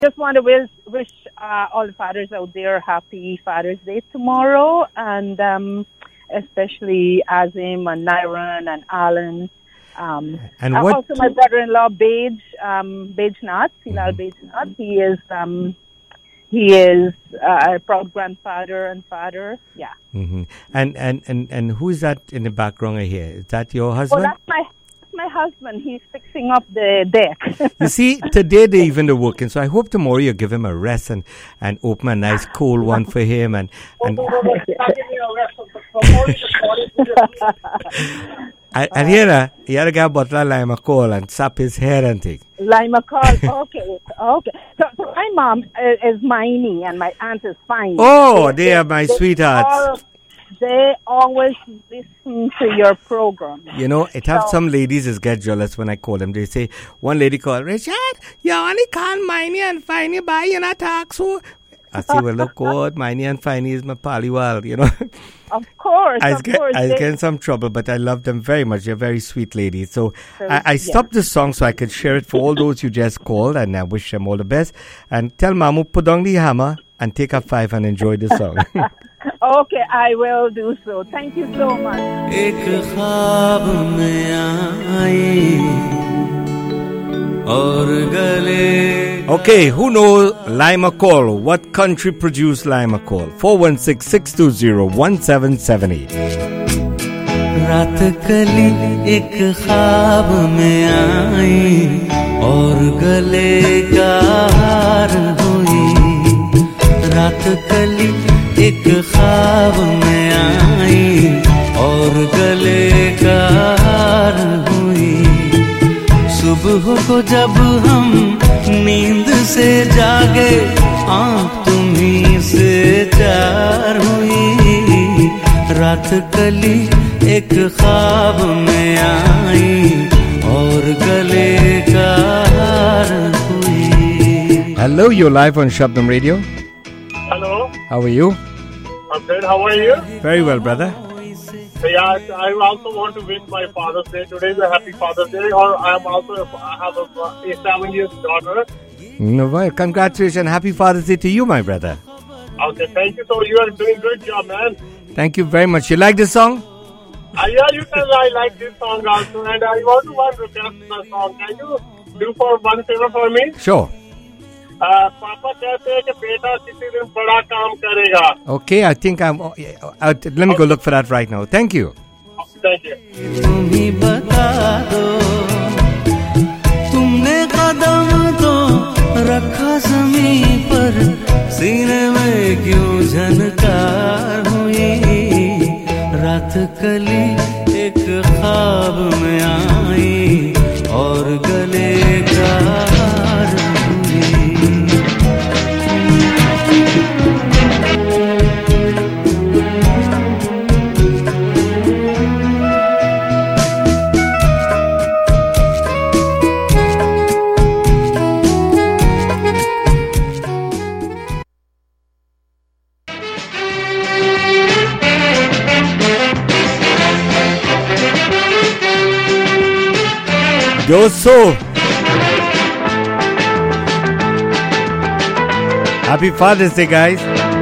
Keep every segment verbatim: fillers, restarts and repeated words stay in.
just want to wish, wish uh, all the fathers out there happy Father's Day tomorrow, and um, especially Azim and Nyron and Alan. Um, and uh, what? Also, my brother-in-law, Bage, um, Bage Nath, Hilal Mm-hmm. Bage Nath. He is um, he is uh, a proud grandfather and father. Yeah. Mm-hmm. And, and and and who is that in the background here? Is that your husband? Well, that's my that's my husband. He's fixing up the deck. You see, today they even are working, so I hope tomorrow you give him a rest and, and open a nice cold one for him. And and, and, and here, uh, here a guy butler lime a call and sap his hair and thing. Lima call. Okay, okay. So, so my mom uh, is Miney and my aunt is Fine. Oh, they, they are my they sweethearts. All, they always listen to your program. You know, it have So- some ladies is get jealous when I call them. They say, one lady called, Richard, you only call Miney and Finey by, you not talk so. I say, well, look good, Miney and Finey is my paliwal, you know. Of course, I of get, course. I they- get in some trouble, but I love them very much. They're very sweet ladies. So So, I, I yeah. stopped the song so I could share it for all those you just called, and I wish them all the best. And tell Mamu, put down the hammer and take a five and enjoy the song. Okay, I will do so. Thank you so much. एक ख्वाब में आई और गले Okay, who knows Lima Call? What country produced Lima Call? four one six, six two zero, one seven seven eight. रात कली एक ख्वाब में आई और गले का हार हुई रात कली एक ख्वाब में आई और गले का हार हुई सुबह को जब हम नींद से जागे आँख तुम्हीं से चार हुई रात कली एक ख्वाब में आई और गले का हार हुई. Hello, you're live on Shabdam Radio. Hello, How are you? I'm good. How are you? Very well, brother. Yeah, I also want to wish my Father's Day. Today is a happy Father's Day. Or I am also I have a, a seven years daughter. No, well, congratulations. Happy Father's Day to you, my brother. Okay, thank you. So you are doing good job, man. Thank you very much. You like this song? Uh, yeah, you can. I like this song also, and I want to one request the song. Can you do for one favor for me? Sure. Uh, पापा कहते हैं कि बेटा किसी दिन बड़ा काम करेगा. Okay, I think I'm. Uh, uh, let me go look for that right now. Thank you. Thank you. तुम ही बता दो तुमने कदम तो रखा ज़मीं पर सीने में क्यों झनकार हुई रात कली एक ख्वाब में आई और गले का हार हुई Yo, so. Happy Father's Day, guys.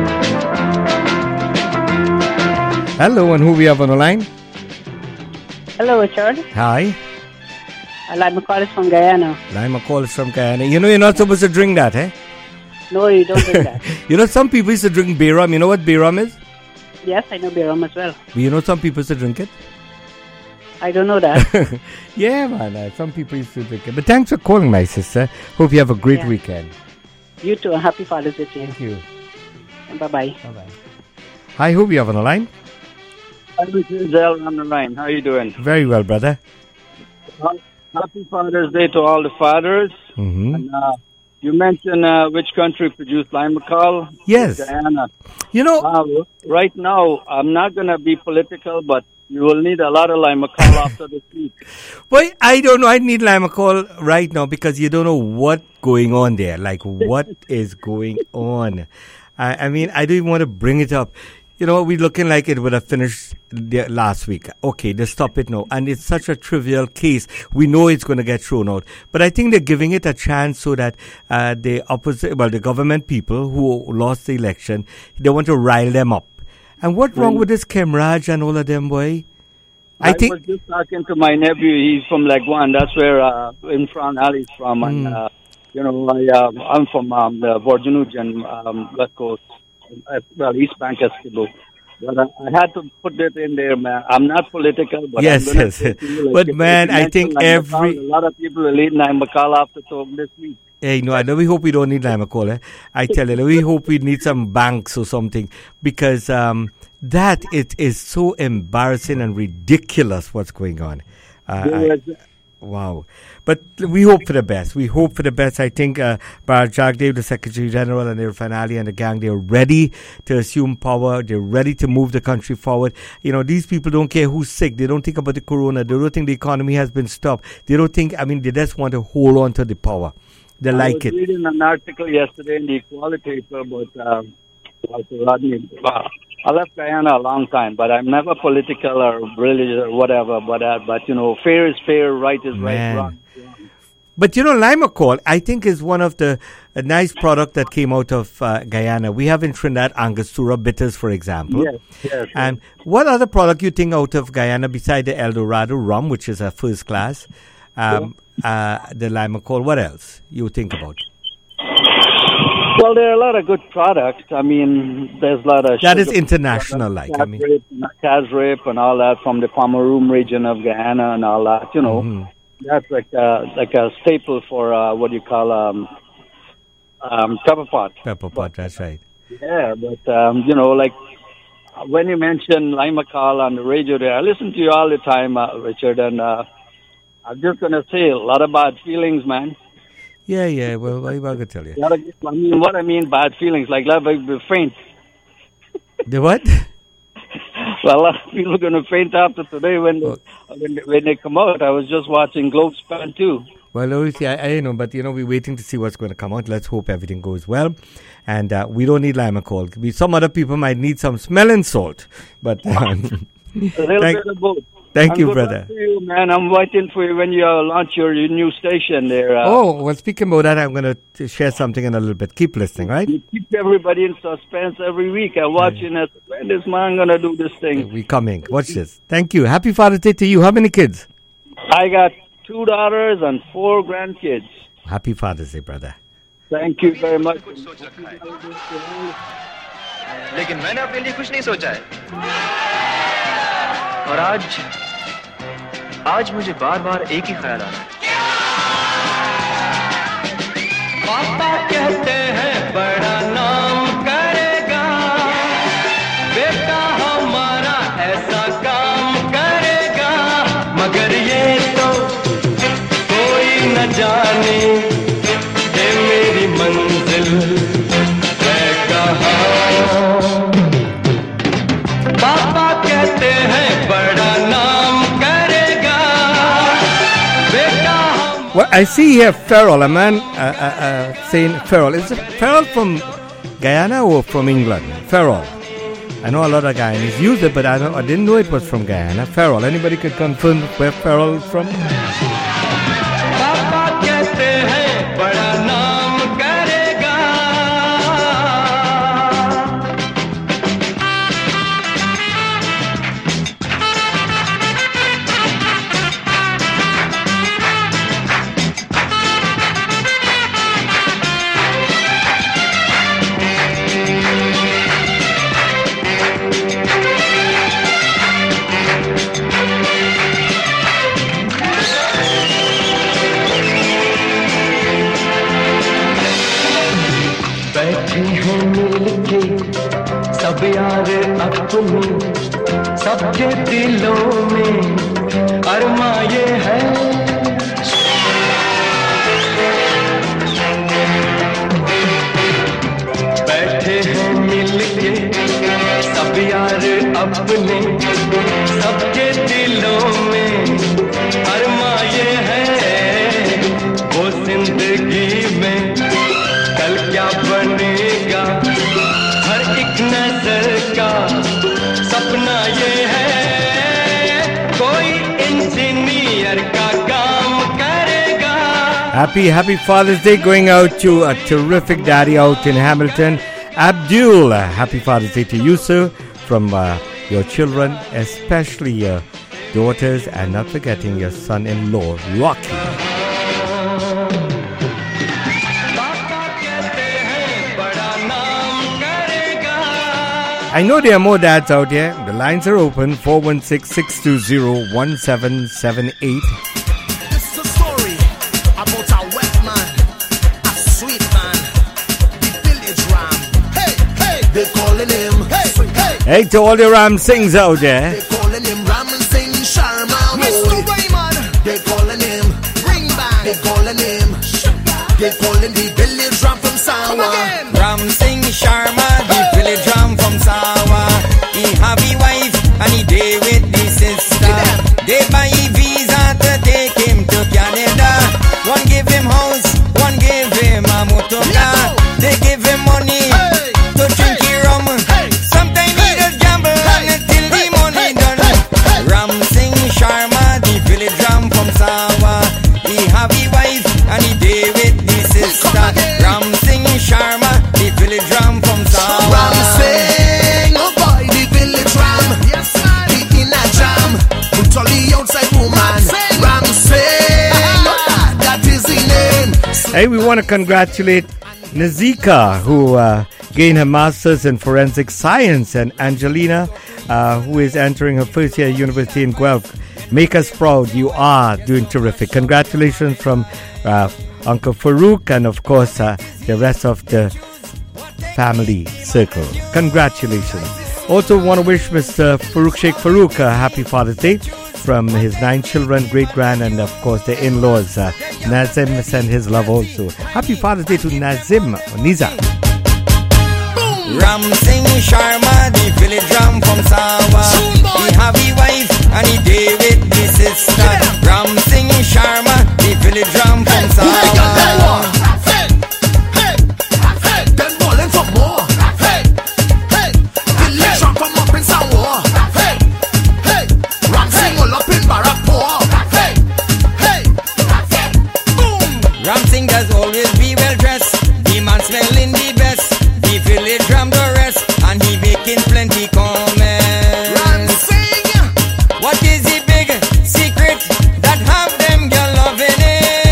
Hello, and who we have on the line? Hello, Richard. Hi. I like McCall is from Guyana. Lima Call is from Guyana. You know you're not supposed to drink that, eh? No, you don't do that. You know some people used to drink Bayram. You know what Bayram is? Yes, I know Biram as well. You know some people used to drink it? I don't know that. Yeah, man. Uh, some people used to drink it. But thanks for calling, my sister. Hope you have a great Yeah. weekend. You too. Happy Father's Day to you. Thank you. Bye-bye. Bye-bye. Hi, who we have on the line? This is Al on the line. How are you doing? Very well, brother. Happy Father's Day to all the fathers. Mm-hmm. And, uh, you mentioned uh, which country produced Lime McCall? Yes. Guyana. You know, Uh, right now, I'm not going to be political, but you will need a lot of Lime McCall after this week. boy, I don't know. I need Lima Call right now because you don't know what's going on there. Like, what is going on? I, I mean, I don't even want to bring it up. you know, we're looking like it would have finished the, last week. Okay, they stop it now. And it's such a trivial case. We know it's going to get thrown out. But I think they're giving it a chance so that uh, the opposite, well, the government people who lost the election, they want to rile them up. And what's wrong with this Kim Raj and all of them, boy? I, I think was just talking to my nephew. He's from Lagwan. That's where uh, in Fran Ali's from. Mm. And, uh, you know, I, uh, I'm from um, the Borjanujan, um, West Coast. Uh, well, East Bank Eskimo. But I, I had to put it in there, man. I'm not political, but yes, I'm yes. You, like, but man, I think every a lot of people will eat Naim Makal after talk this week. Hey, no, I know. We hope we don't need Naim Makal. Eh? I tell you, we hope we need some banks or something because um, that it is so embarrassing and ridiculous what's going on. Uh, I, Wow. But we hope for the best. We hope for the best. I think uh, Bharat Jagdev, the Secretary General, and Irfan Ali and the gang, they're ready to assume power. They're ready to move the country forward. You know, these people don't care who's sick. They don't think about the corona. They don't think the economy has been stopped. They don't think, I mean, they just want to hold on to the power. They I like it. I was reading an article yesterday in the Equality paper about um, Rodney. Wow. I left Guyana a long time, but I'm never political or religious or whatever. But, uh, but you know, fair is fair, right is Man. right, wrong is wrong. But, you know, Naim Makal, I think, is one of the a nice product that came out of uh, Guyana. We have in Trinidad Angostura bitters, for example. Yes, yes. And what other product you think out of Guyana beside the El Dorado rum, which is a first class, um, yeah. uh, the Naim Makal, what else you think about? Well, there are a lot of good products. I mean, there's a lot of... That is international, like, I mean... Casrape and all that from the Pomeroon region of Guyana and all that, you know. Mm-hmm. That's like a, like a staple for, uh, what do you call, um, um, pepper pot. Pepper pot, that's right. Yeah, but, um, you know, like, when you mention Naim Makal on the radio there, I listen to you all the time, uh, Richard, and uh, I'm just going to say a lot of bad feelings, man. Yeah, yeah. Well, what am I going to tell you? I mean, what I mean bad feelings, like that, like the faint. The what? Well, a lot of people are going to faint after today when, oh. they, when, they, when they come out. I was just watching Globe Span too. Well, obviously, I, I know, but, you know, we're waiting to see what's going to come out. Let's hope everything goes well. And uh, we don't need Naim Makal. We, some other people might need some smelling salt. But um, a little thank, bit of both. Thank I'm you, brother. To you, man. I'm waiting for you when you uh, launch your, your new station there. Uh, oh, well, speaking about that, I'm going to share something in a little bit. Keep listening, right? You keep everybody in suspense every week. I'm watching it. When is man going to do this thing? We're coming. Watch this. Thank you. Happy Father's Day to you. How many kids? I got two daughters and four grandkids. Happy Father's Day, brother. Thank you very much. लेकिन मैंने अपने लिए कुछ नहीं सोचा है और आज आज मुझे बार-बार एक ही ख्याल आ रहा है पापा कहते हैं बड़ा नाम करेगा बेटा हमारा ऐसा काम करेगा मगर ये तो कोई न जाने ये मेरी मंजिल है कहाँ पापा कहते हैं बड़ा नाम करेगा बेटा हम Well, I see here Farrell, a man uh, uh, uh, saying Farrell. Is it Farrell from Guyana or from England? Farrell. I know a lot of Guyanese use it, but I, don't, I didn't know it was from Guyana. Farrell. Anybody could confirm where Farrell is from? पापा कहते हैं बड़ा नाम करेगा बैठे हैं मिलके सब यार अपने सबके दिलों में अरमा ये है बैठे हैं मिलके सब यार अपने सबके दिलों में अरमा ये है वो जिंदगी में कल क्या बनेगा हर एक नजर का Happy, happy Father's Day going out to a terrific daddy out in Hamilton, Abdul. Uh, happy Father's Day to you, sir, from uh, your children, especially your daughters, and not forgetting your son-in-law, Rocky. I know there are more dads out there. The lines are open, four one six, six two zero, one seven seven eight. Hey, to all the Ram Sings out there. They calling him Ram Singh Sharma. Mister Raymond. They calling him Ring Bang. They calling him They calling the village Ram from Sawa. Ram Singh Sharma, the village Ram from Sawa. He have a wife and he day with the sister. They buy a visa to take him to Canada. One give him house, one give him a motor car. They give him money hey. to drink hey. rum. Hey. Sometimes hey. he just gamble hey. until hey. the money hey. done. Hey. Ram Singh Sharma, the village Ram from Sawa. He have a wife and he day with the sister. Ram Singh Sharma, the village Ram from Sawa. Ram Singh, oh boy, the village Ram. Yes, man. He in a jam. Put all the outside woman. Ram Singh, oh, that is the name. Hey, we want to congratulate Nazika, who uh, gained her master's in forensic science, and Angelina, uh, who is entering her first year at university in Guelph. Make us proud. You are doing terrific. Congratulations from uh, Uncle Farouk and, of course, uh, the rest of the family circle. Congratulations. Also want to wish Mister Farouk Sheikh Farouk a happy Father's Day from his nine children, great-grand, and, of course, the in-laws. Uh, Nazim send his love also. Happy Father's Day to Nazim Niza. Ram Singh Sharma, the village Ram from Sawa. He have a wife and he day with the sister. Ram Singh Sharma, the village Ram from Sawa. Hey, hey, hey, them ballin' for more. Hey, hey, village Ram from up in Sawa. Hey, hey, Ram Singh all up in Barapur. Hey, hey, boom. Ram Singh does always be well dressed. The man smelling the best. The village Ram the rest, and he making plenty comments. Ram Singh, what is the big secret that have them girl loving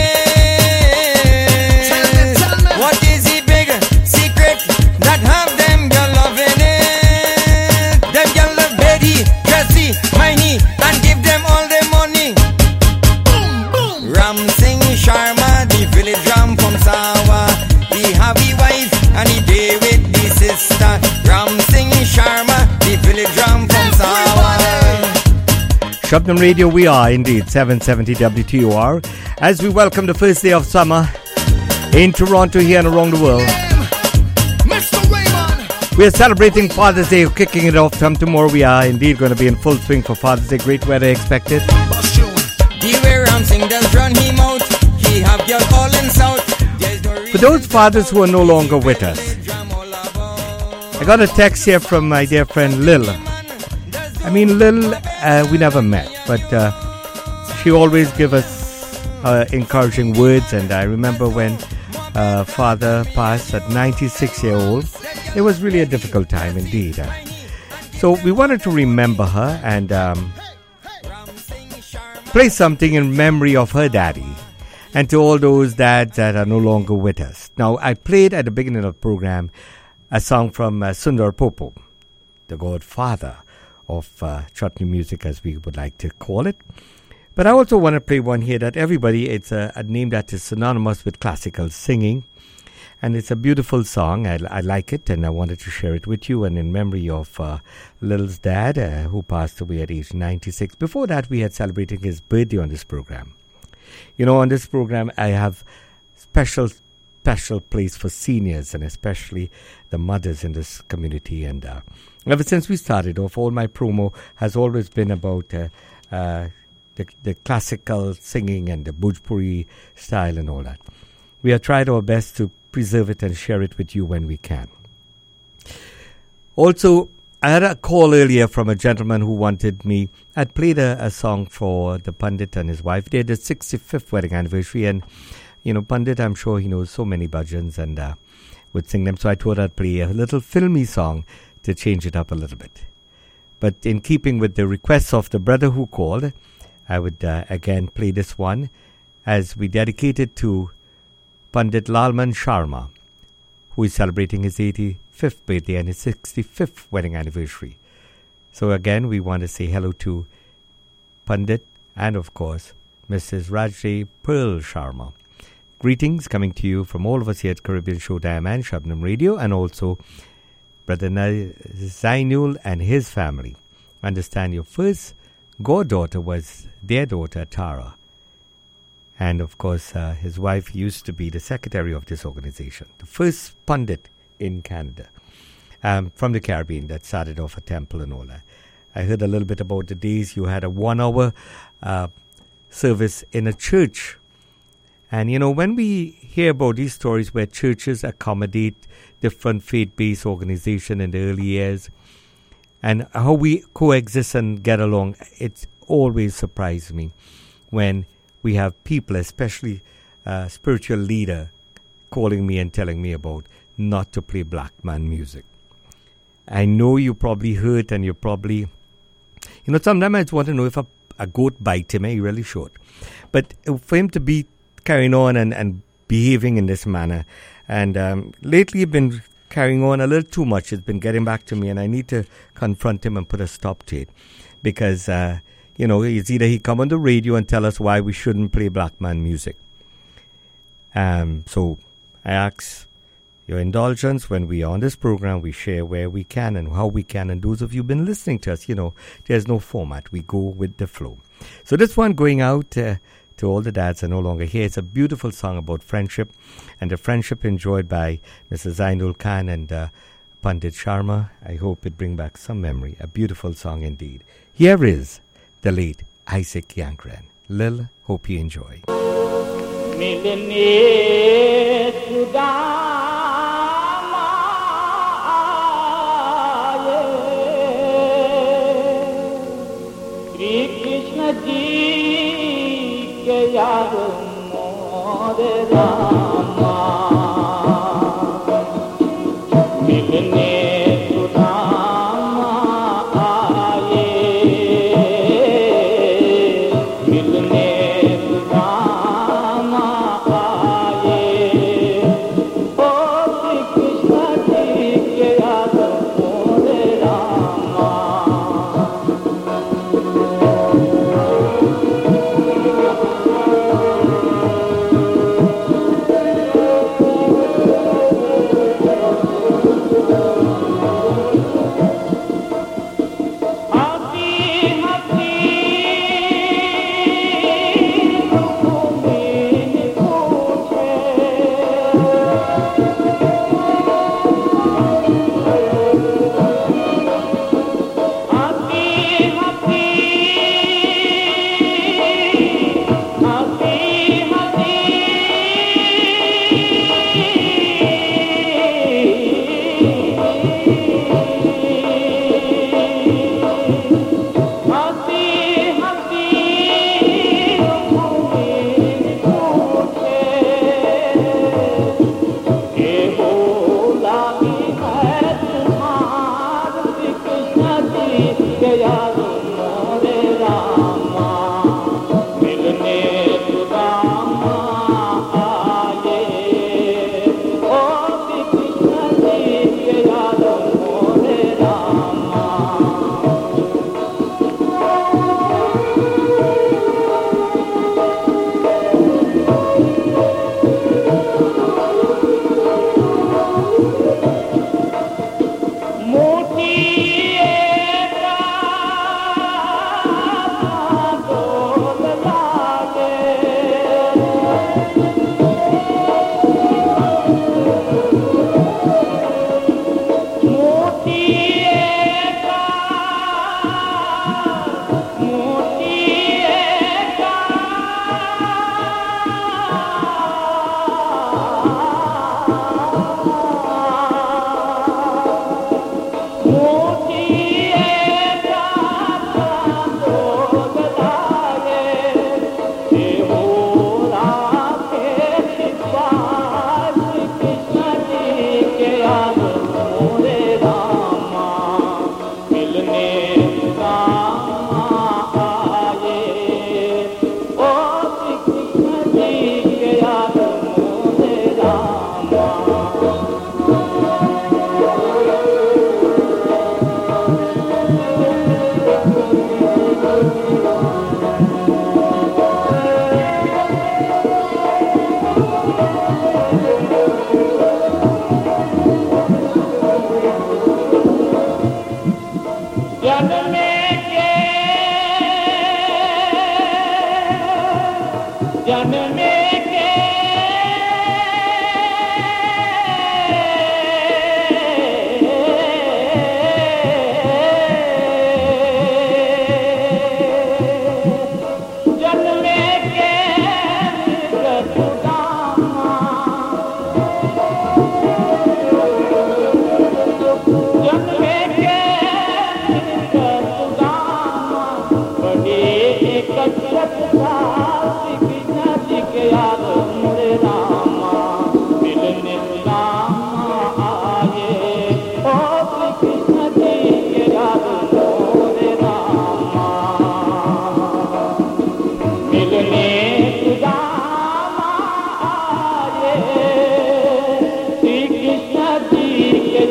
it? Tell me, tell me. What is the big secret that have them girl loving it? Them girl love Betty, Jessie, Miney, and give them all their money. Boom, boom. Ram Singh Sharma, the village Ram from Sawa. He have a wife and he day with the sister. Ram Singh Sharma, the village Ram from Sawa. Shabnam Radio, we are indeed seven seventy W T O R as we welcome the first day of summer in Toronto here and around the world. Mister Raymond. We are celebrating Father's Day, kicking it off from tomorrow. We are indeed going to be in full swing for Father's Day. Great weather expected. The way Ram Singh does run him out, he have girl calling south. For those fathers who are no longer with us, I got a text here from my dear friend Lil. I mean, Lil, uh, we never met, but uh, she always give us uh, encouraging words. And I remember when uh, father passed at ninety-six years old, it was really a difficult time indeed. Uh, so we wanted to remember her and um, play something in memory of her daddy. And to all those dads that are no longer with us. Now, I played at the beginning of the program a song from uh, Sundar Popo, the godfather of uh, chutney music, as we would like to call it. But I also want to play one here that everybody, it's a, a name that is synonymous with classical singing. And it's a beautiful song. I, I like it, and I wanted to share it with you. And in memory of uh, Lil's dad, uh, who passed away at age ninety-six. Before that, we had celebrating his birthday on this program. You know, on this program, I have special, special place for seniors and especially the mothers in this community. And uh, ever since we started off, all my promo has always been about uh, uh, the, the classical singing and the Bhojpuri style and all that. We have tried our best to preserve it and share it with you when we can. Also, I had a call earlier from a gentleman who wanted me. I'd played a, a song for the Pandit and his wife. They had the sixty-fifth wedding anniversary, and you know, Pandit, I'm sure he knows so many bhajans and uh, would sing them. So I thought I'd play a little filmy song to change it up a little bit. But in keeping with the requests of the brother who called, I would uh, again play this one as we dedicate it to Pandit Lalman Sharma, who is celebrating his eighty-fifth birthday and his sixty-fifth wedding anniversary. So again, we want to say hello to Pandit and, of course, Missus Rajri Pearl Sharma. Greetings coming to you from all of us here at Caribbean Showtime and Shabnam Radio, and also Brother Zainul and his family. Understand your first goddaughter was their daughter, Tara. And, of course, uh, his wife used to be the secretary of this organization, the first pundit in Canada, um, from the Caribbean that started off a temple and all that. I heard a little bit about the days you had a one-hour uh, service in a church. And, you know, when we hear about these stories where churches accommodate different faith-based organizations in the early years and how we coexist and get along, it's always surprised me when we have people, especially a spiritual leader, calling me and telling me about not to play black man music. I know you probably hurt and you probably, you know, sometimes I just want to know if a, a goat bite him, eh? He really should. But for him to be carrying on and, and behaving in this manner, and um, lately he's been carrying on a little too much. It's been getting back to me, and I need to confront him and put a stop to it, because uh, you know, it's either he come on the radio and tell us why we shouldn't play black man music. Um, so I ask your indulgence when we are on this program. We share where we can and how we can. And those of you who've been listening to us, you know, there's no format. We go with the flow. So this one going out uh, to all the dads are no longer here. It's a beautiful song about friendship, and the friendship enjoyed by Missus Zainul Khan and uh, Pandit Sharma. I hope it bring back some memory. A beautiful song indeed. Here is the late Isaac Yankran. Lil, hope you enjoy.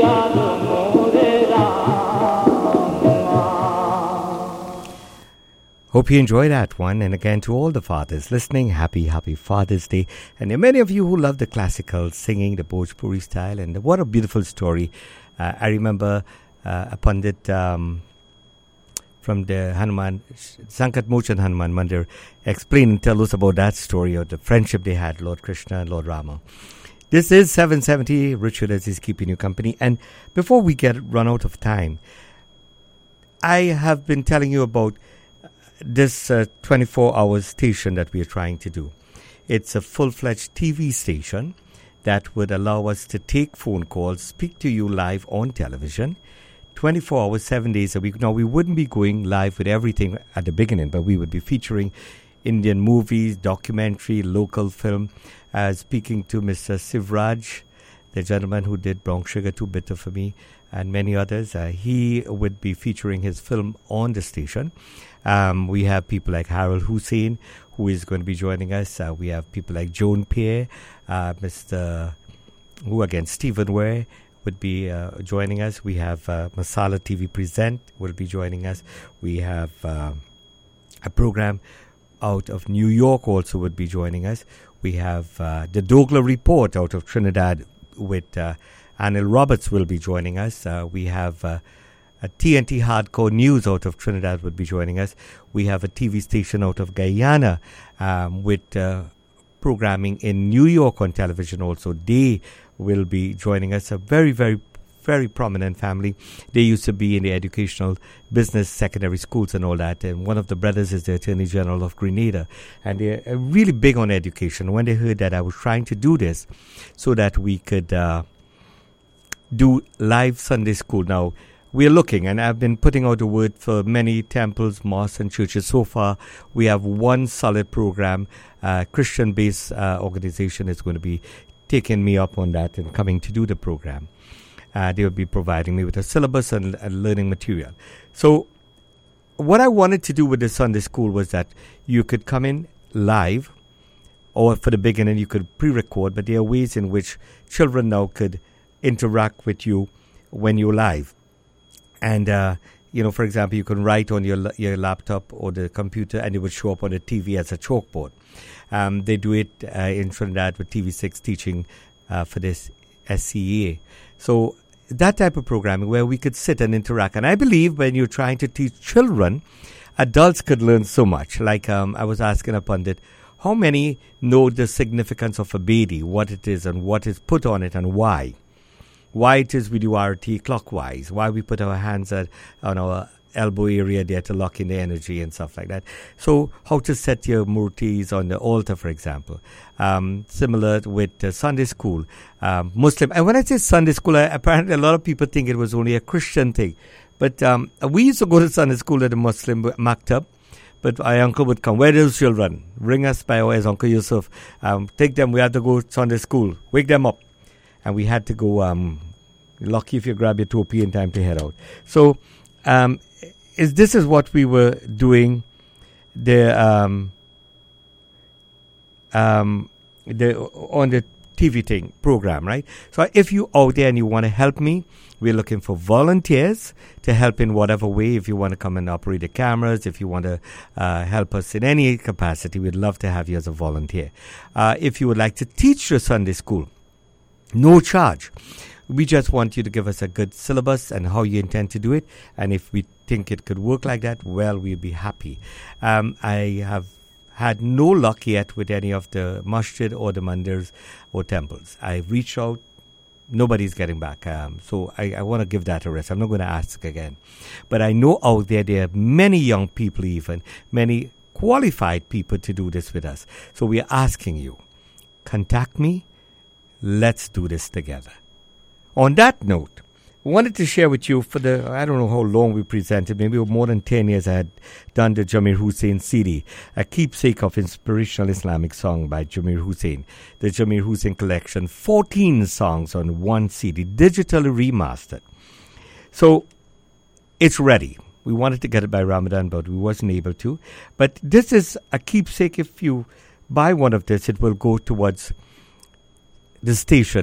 Hope you enjoy that one. And again, to all the fathers listening, happy, happy Father's Day. And there are many of you who love the classical singing, the Bhojpuri style. And what a beautiful story. Uh, I remember uh, a Pandit um, from the Hanuman, Sankat Mochan Hanuman Mandir, explain and tell us about that story of the friendship they had, Lord Krishna and Lord Rama. This is seven seventy, Richard as is keeping you company. And before we get run out of time, I have been telling you about this uh, twenty-four hour station that we are trying to do. It's a full-fledged T V station that would allow us to take phone calls, speak to you live on television, twenty-four hours, seven days a week. Now, we wouldn't be going live with everything at the beginning, but we would be featuring Indian movies, documentary, local film. Uh, speaking to Mister Sivraj, the gentleman who did Brown Sugar Too Bitter for Me, and many others, uh, he would be featuring his film on the station. Um, we have people like Harold Hussein, who is going to be joining us. Uh, we have people like Joan Pierre, uh, Mister who again, Stephen Ware would be uh, joining us. We have uh, Masala T V Present will be joining us. We have uh, a program out of New York also would be joining us. We have uh, the Dogla Report out of Trinidad with uh, Anil Roberts will be joining us. Uh, we have uh, a T N T Hardcore News out of Trinidad would be joining us. We have a T V station out of Guyana um, with uh, programming in New York on television also. They will be joining us. A very, very, very prominent family. They used to be in the educational business, secondary schools and all that. And one of the brothers is the Attorney General of Grenada. And they're really big on education. When they heard that I was trying to do this so that we could uh, do live Sunday school. Now, we're looking, and I've been putting out the word for many temples, mosques, and churches. So far, we have one solid program. Uh, Christian-based uh, organization is going to be taking me up on that and coming to do the program. Uh, they will be providing me with a syllabus and, and learning material. So what I wanted to do with the Sunday school was that you could come in live, or for the beginning, you could pre-record, but there are ways in which children now could interact with you when you're live. And, uh, you know, for example, you can write on your your laptop or the computer and it would show up on the T V as a chalkboard. Um, they do it uh, in Trinidad with T V six teaching uh, for this S C A. So that type of programming where we could sit and interact. And I believe when you're trying to teach children, adults could learn so much. Like um, I was asking a pundit, how many know the significance of a bedi, what it is and what is put on it and why? Why it is we do R T clockwise, why we put our hands at, on our elbow area there to lock in the energy and stuff like that. So how to set your murtis on the altar, for example. Um, similar with uh, Sunday school, um, Muslim. And when I say Sunday school, I, apparently a lot of people think it was only a Christian thing. But um, we used to go to Sunday school at the Muslim maktab. But our uncle would come, where are those children? Bring us by our Uncle Yusuf. Um, take them, we have to go to Sunday school. Wake them up. And we had to go, um, lucky if you grab your topi in time to head out. So um, is this is what we were doing the, um, um, the on the T V thing program, right? So if you out there and you want to help me, we're looking for volunteers to help in whatever way. If you want to come and operate the cameras, if you want to uh, help us in any capacity, we'd love to have you as a volunteer. Uh, if you would like to teach your Sunday school, no charge. We just want you to give us a good syllabus and how you intend to do it. And if we think it could work like that, well, we'll be happy. Um, I have had no luck yet with any of the masjid or the mandirs or temples. I've reached out. Nobody's getting back. Um, so I, I want to give that a rest. I'm not going to ask again. But I know out there, there are many young people even, many qualified people to do this with us. So we are asking you, contact me. Let's do this together. On that note, I wanted to share with you for the, I don't know how long we presented, maybe more than ten years I had done the Jamir Hussain C D, a keepsake of inspirational Islamic song by Jamir Hussain. The Jamir Hussain collection, fourteen songs on one C D, digitally remastered. So it's ready. We wanted to get it by Ramadan, but we wasn't able to. But this is a keepsake. If you buy one of this, it will go towards the station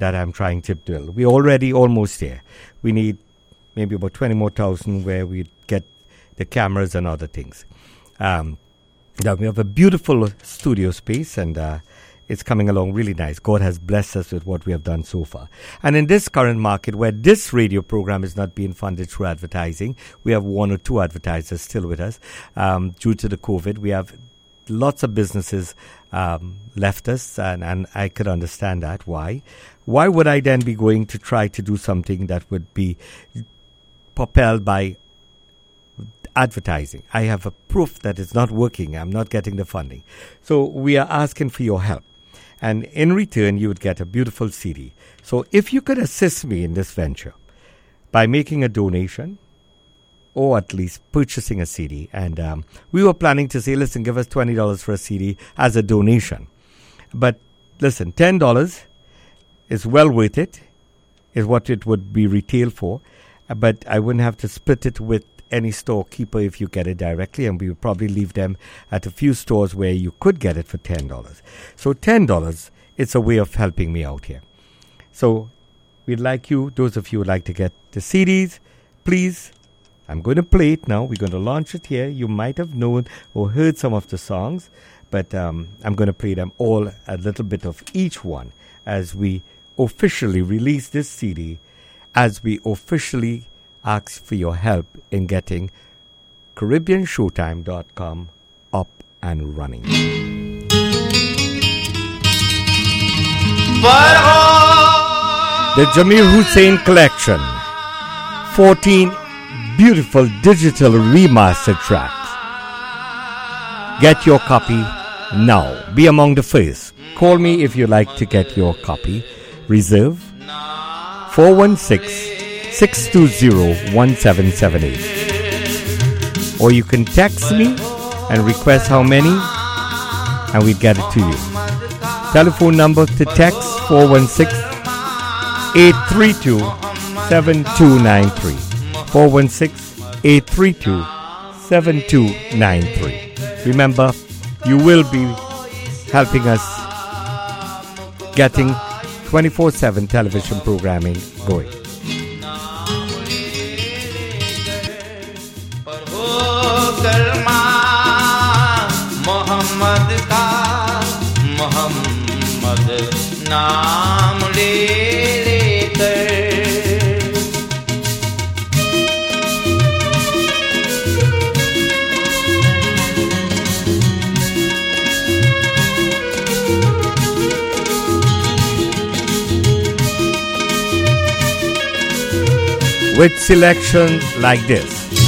that I'm trying to build. We're already almost there. We need maybe about twenty more thousand where we get the cameras and other things. Um, now we have a beautiful studio space, and uh, it's coming along really nice. God has blessed us with what we have done so far. And in this current market where this radio program is not being funded through advertising, we have one or two advertisers still with us. Um, due to the COVID, we have lots of businesses um, left us, and, and I could understand that. Why? Why would I then be going to try to do something that would be propelled by advertising? I have a proof that it's not working. I'm not getting the funding. So we are asking for your help. And in return, you would get a beautiful C D. So if you could assist me in this venture by making a donation or at least purchasing a C D. And um, we were planning to say, listen, give us twenty dollars for a C D as a donation. But listen, ten dollars is well worth it, is what it would be retail for. But I wouldn't have to split it with any storekeeper if you get it directly, and we would probably leave them at a few stores where you could get it for ten dollars. So ten dollars, it's a way of helping me out here. So we'd like you, those of you who would like to get the C Ds, please, I'm going to play it now. We're going to launch it here. You might have known or heard some of the songs, but um, I'm going to play them all, a little bit of each one, as we officially release this C D, as we officially ask for your help in getting Caribbean Showtime dot com up and running. The Jamil Hussain Collection, fourteen beautiful digital remastered tracks. Get your copy now. Be among the first. Call me if you'd like to get your copy. Reserve four one six, six two zero, one seven seven eight. Or you can text me and request how many, and we'll get it to you. Telephone number to text four one six, eight three two, seven two nine three. four one six, eight three two, seven two nine three. Remember, you will be helping us getting twenty-four seven television programming going. With selection like this.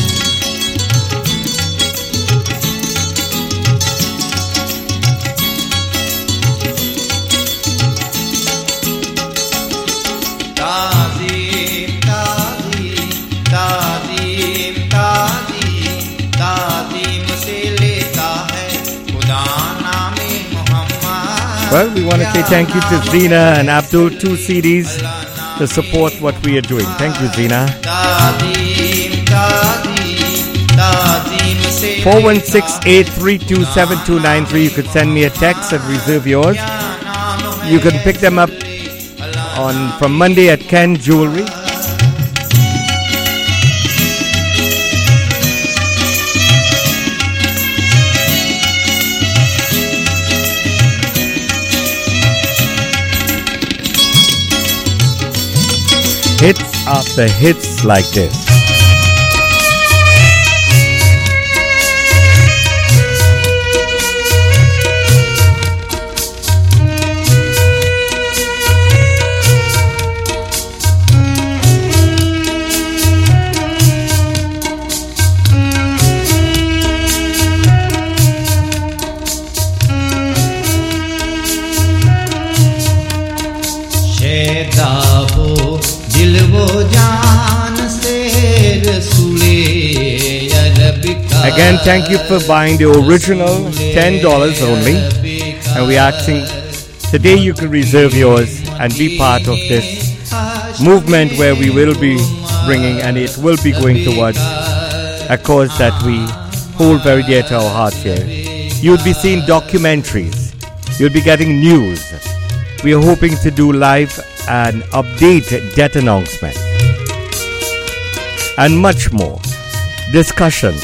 Tazim, tazim, tazim, tazim, tazim se leta hai Khuda naame Muhammad. Well, we want to say thank you to Zina and Abdul, two C Ds, to support what we are doing. Thank you, Zina. four one six, eight three two, seven two nine three. You could send me a text and reserve yours. You can pick them up on from Monday at Ken Jewelry. Hits after hits like this. Again, thank you for buying the original, ten dollars only. And we're asking, today you can reserve yours and be part of this movement where we will be bringing, and it will be going towards a cause that we hold very dear to our hearts here. You'll be seeing documentaries. You'll be getting news. We are hoping to do live an update debt announcement, and much more. Discussions.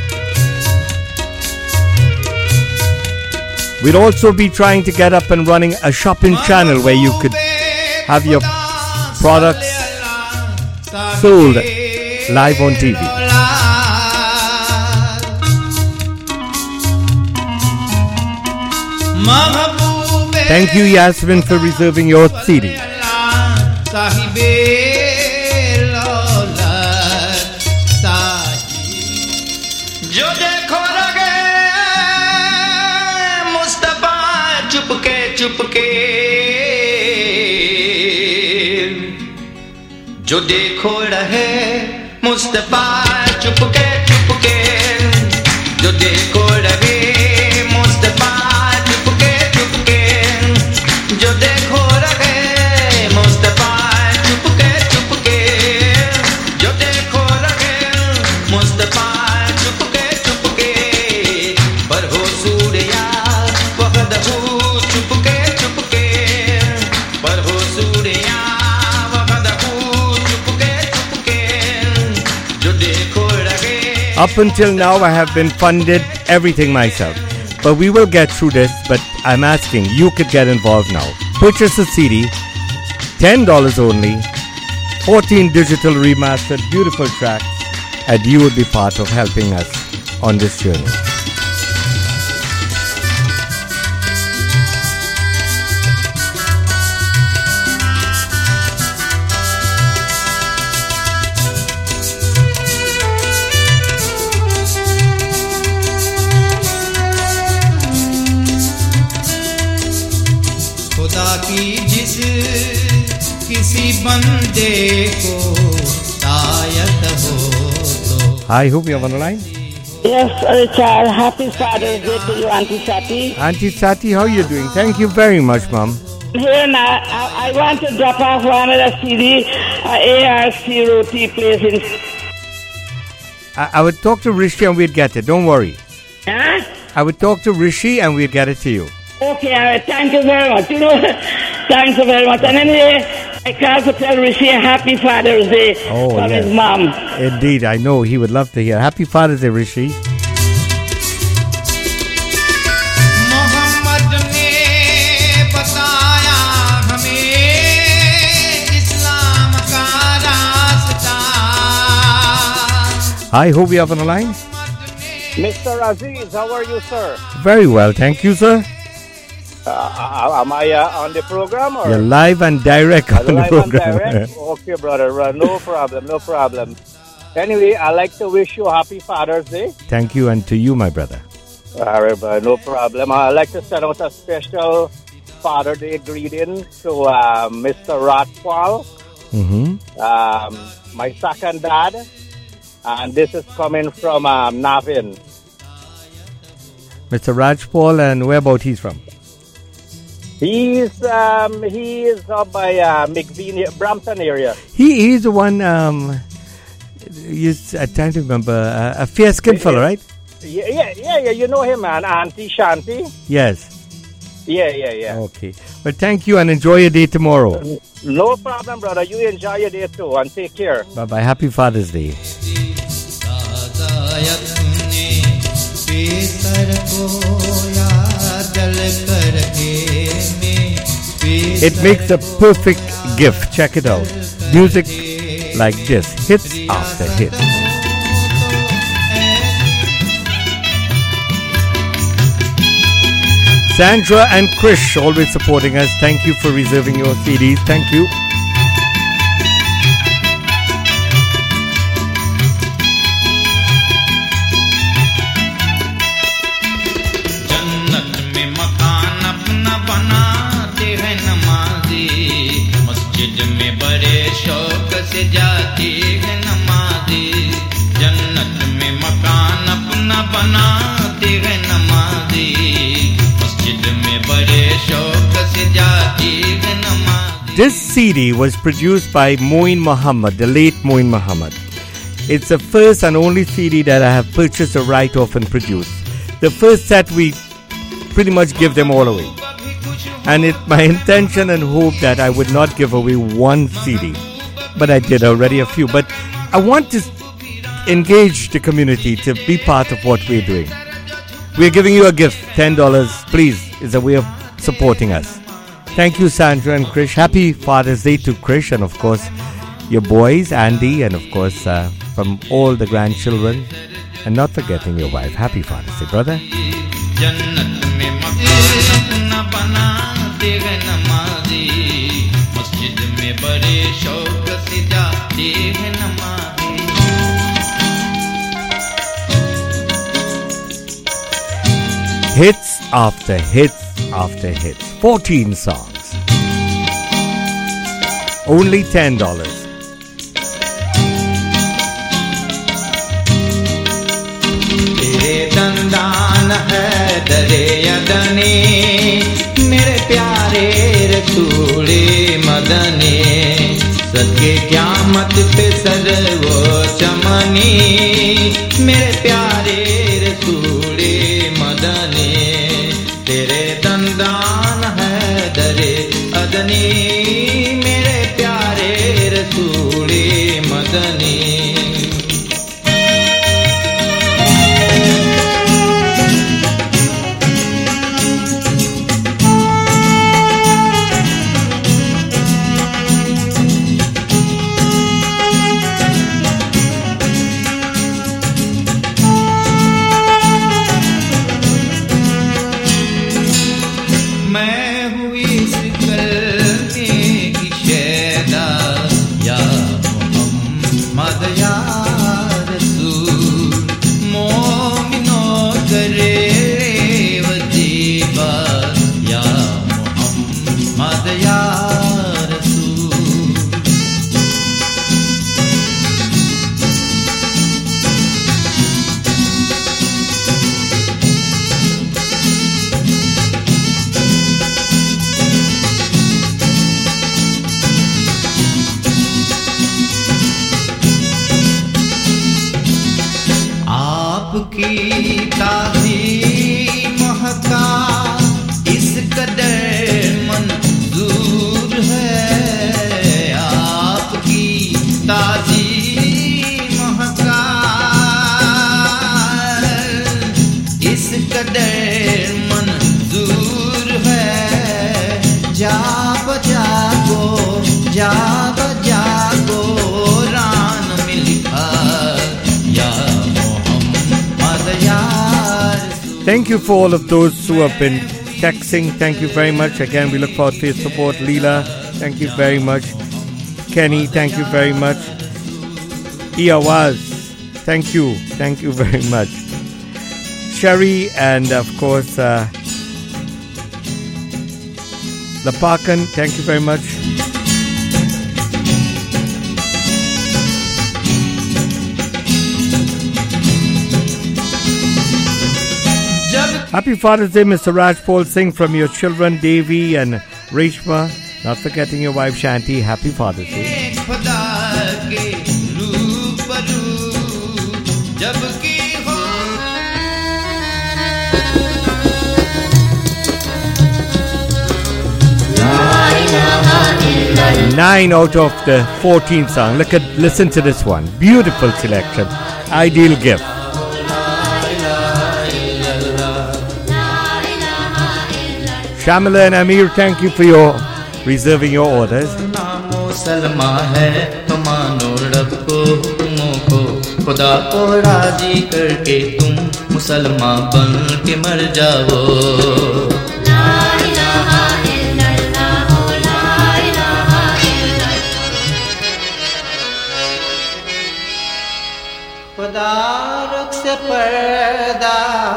We'll also be trying to get up and running a shopping channel where you could have your products sold live on T V. Thank you, Yasmin, for reserving your C D. जो देखो रहे मुस्तफा चुपके चुपके जो देखो रहे मुस्तफा चुपके चुपके जो देखो रहे मुस्तफा चुपके चुपके जो देखो रहे मुस्तफा चुपके चुपके पर हो सूर्या वहदहू चुपके चुपके पर हो Surya Up until now, I have been funded everything myself. But we will get through this. But I'm asking, you could get involved now. Purchase a C D, ten dollars only, fourteen digital remastered, beautiful tracks, and you will be part of helping us on this journey. की जिस किसी बंदे को तायत हो तो I hope you're on the line. Yes, Richard. Happy Father's Day to you, Auntie Sati. Auntie Sati, how are you doing? Thank you very much, Mom. Here now, I, I want to drop off one of the C D, uh, A R C Roti plays in. I, I would talk to Rishi and we'd get it. Don't worry. Huh? I would talk to Rishi and we'd get it to you. Okay, all right. Thank you very much. You know, thanks so very much. And anyway, I called to tell Rishi a happy Father's Day oh, from yes. his mom. Indeed, I know he would love to hear. Happy Father's Day, Rishi. I hope you have on the line. Mister Aziz, how are you, sir? Very well, thank you, sir. Uh, am I uh, on the program? Or? You're live and direct on the live program. And direct? Okay, brother. Uh, no problem, no problem. Anyway, I'd like to wish you a happy Father's Day. Thank you, and to you, my brother. All right, brother, no problem. I'd like to send out a special Father's Day greeting to uh, Mister Ratwal, mm-hmm. um, my second dad. And this is coming from um, Navin. Mister Rajpal, and where about he's from? He's um, he is up by uh, McBean, Brampton area. He is the one. Um, he's, I'm trying to remember. Uh, a fair skinned fellow, right? Yeah, yeah, yeah, yeah. You know him, man. Auntie Shanti. Yes. Yeah, yeah, yeah. Okay. But thank you and enjoy your day tomorrow. No problem, brother. You enjoy your day too and take care. Bye bye. Happy Father's Day. It makes a perfect gift. Check it out. Music like this, hits after hits. Sandra and Krish always supporting us. Thank you for reserving your C Ds. Thank you. में बड़े शौक से जाती है नमाज़ी जन्नत में मकान अपना बनाती है नमाज़ी मस्जिद में बड़े शौक से जाती है नमाज़ी. This C D was produced by Moin Muhammad, the late Moin Muhammad. It's the first and only C D that I have purchased a write-off and produced. The first set we pretty much give them all away. And it's my intention and hope that I would not give away one C D. But I did already a few. But I want to engage the community to be part of what we're doing. We're giving you a gift, ten dollars. Please, is a way of supporting us. Thank you, Sandra and Krish. Happy Father's Day to Krish and, of course, your boys, Andy, and, of course, uh, from all the grandchildren. And not forgetting your wife. Happy Father's Day, brother. Hits after hits after hits. fourteen songs. Only ten dollars. तेरे दंदान है दरे यदने मेरे प्यारे रसूले मदने सदके क़यामत पे sir वो चमनी मेरे प्यारे रसूले मदने तेरे दंदान है दरे अदनी मेरे प्यारे रसूले Madani Thank you for all of those who have been texting. Thank you very much. Again, we look forward to your support. Leela, thank you very much. Kenny, thank you very much. Iawaz, thank you. Thank you very much. Sherry, and of course, uh, Lapakan, thank you very much. Happy Father's Day, Mister Rajpal Singh, from your children, Devi and Reshma. Not forgetting your wife, Shanti. Happy Father's Day. Nine out of the fourteen songs. Look at, listen to this one. Beautiful selection. Ideal gift. Shamila and Amir, thank you for your reserving your orders. खुदा को राजी करके तुम मुसलमान बन के मर जाओ ला इलाहा इल्लल्लाह ला इलाहा इल्लल्लाह खुदा रुख से पर्दा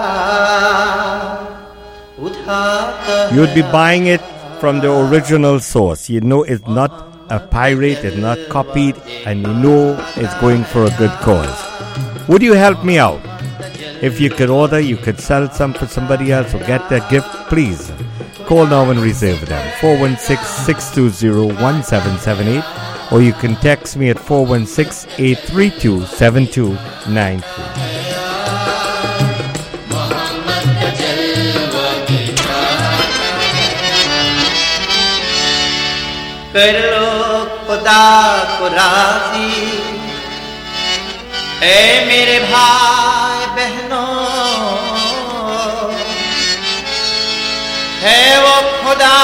उठाकर you'd be buying it from the original source. You know it's not a pirate, it's not copied, and you know it's going for a good cause. Would you help me out? If you could order, you could sell some for somebody else or get that gift, please call now and reserve them. four one six, six two zero, one seven seven eight, or you can text me at four one six, eight three two, seven two nine three. कर लो खुदा को राजी ऐ मेरे भाई बहनों है वो खुदा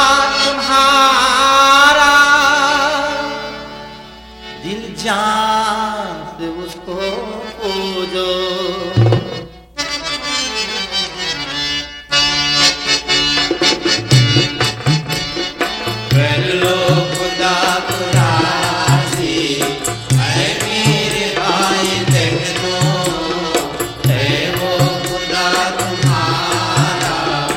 तुम्हारा दिल जान से उसको पूजो कर लो खुदा को राजी ऐ मेरे भाई बहनों है वो खुदा तुम्हारा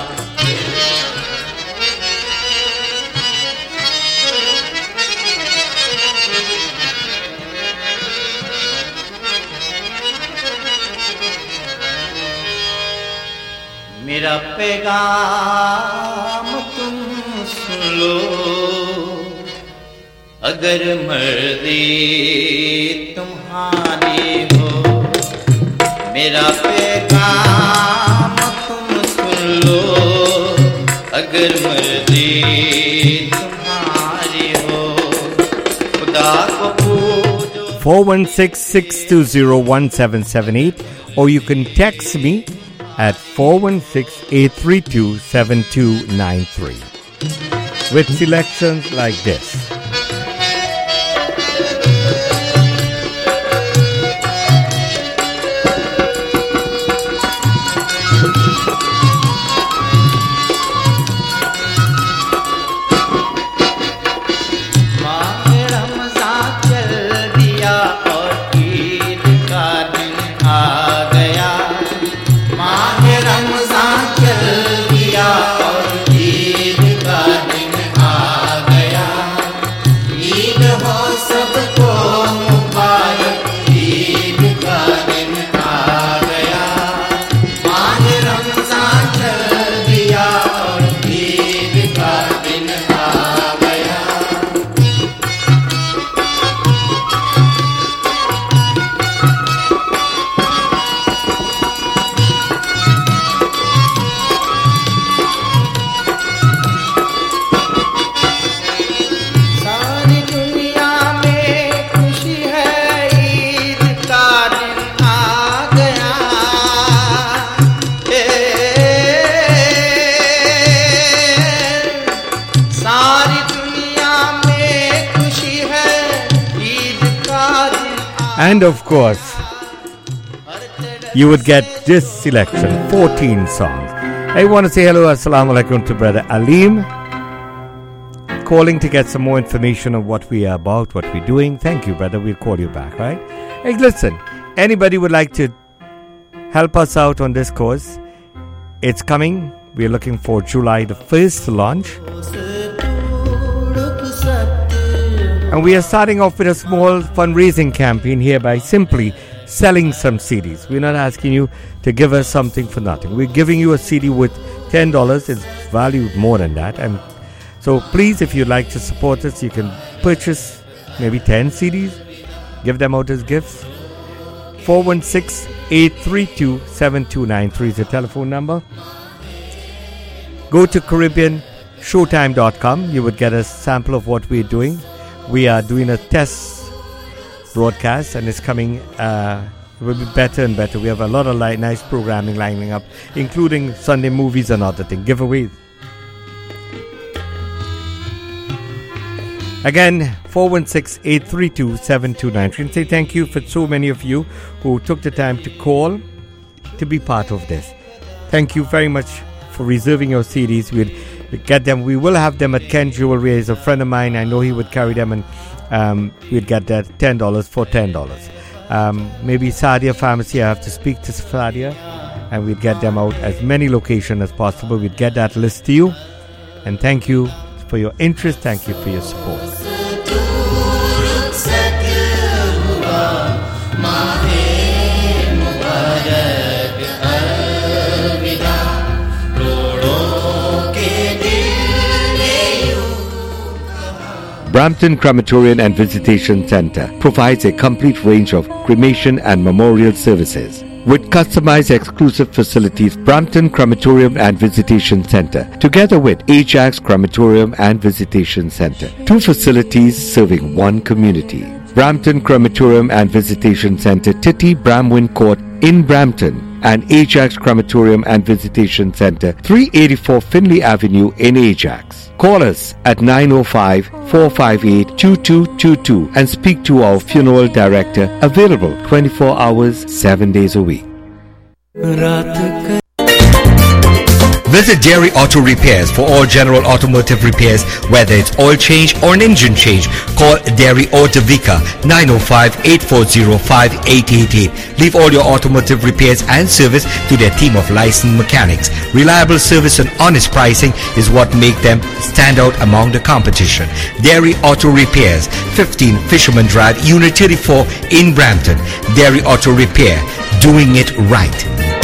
मेरा पैगाम तुम सुन लो अगर मर्जी तुम्हारी हो मेरा पैगाम तुम सुन लो अगर मर्जी तुम्हारी हो खुदा को पूजो four one six, six two zero, one seven seven eight or you can text me at four one six, eight three two, seven two nine three with selections like this. माह रमज़ान चल दिया और ईद का दिन आ गया माह रमज़ान चल दिया और ईद का दिन आ गया ईद हो सबको मुबारक ईद का दिन आ गया माह रमज़ान चल दिया और ईद का दिन आ गया सारी दुनिया में खुशी है ईद का दिन आ गया ए, सारी दुनिया में खुशी है ईद का दिन And of course, you would get this selection, fourteen songs. I want to say hello, assalamu alaikum to Brother Aleem. Calling to get some more information on what we are about, what we're doing. Thank you, brother. We'll call you back, right? Hey, listen, anybody would like to help us out on this course? It's coming. We're looking for July the first to launch. And we are starting off with a small fundraising campaign here by simply selling some C Ds. We're not asking you to give us something for nothing. We're giving you a C D with ten dollars. It's valued more than that. And so please, if you'd like to support us, you can purchase maybe ten C Ds, give them out as gifts. four one six, eight three two, seven two nine three is the telephone number. Go to Caribbean Showtime dot com. You would get a sample of what we're doing. We are doing a test broadcast and it's coming, uh, it will be better and better. We have a lot of li- nice programming lining up, including Sunday movies and other things, giveaways. Again, four one six, eight three two, seven two nine three. And say thank you for so many of you who took the time to call to be part of this. Thank you very much for reserving your C Ds. We'll get them. We will have them at Ken Jewelry. He's a friend of mine. I know he would carry them, and um, we'd get that ten dollars for ten dollars. Um, maybe Sadia Pharmacy. I have to speak to Sadia, and we'd get them out as many locations as possible. We'd get that list to you. And thank you for your interest. Thank you for your support. Brampton Crematorium and Visitation Center provides a complete range of cremation and memorial services. with customized exclusive facilities, Brampton Crematorium and Visitation Center, together with Ajax Crematorium and Visitation Center. Two facilities serving one community. Brampton Crematorium and Visitation Center, Titty Bramwin Court in Brampton, and Ajax Crematorium and Visitation Center, three eighty-four Finley Avenue in Ajax. Call us at nine oh five, four five eight, two two two two and speak to our funeral director, available twenty-four hours, seven days a week. Visit Dairy Auto Repairs for all general automotive repairs, whether it's oil change or an engine change. Call Dairy Auto Vika nine oh five, eight four oh, five eight eight eight. Leave all your automotive repairs and service to their team of licensed mechanics. Reliable service and honest pricing is what make them stand out among the competition. Dairy Auto Repairs, fifteen Fisherman Drive, Unit thirty-four in Brampton. Dairy Auto Repair, doing it right.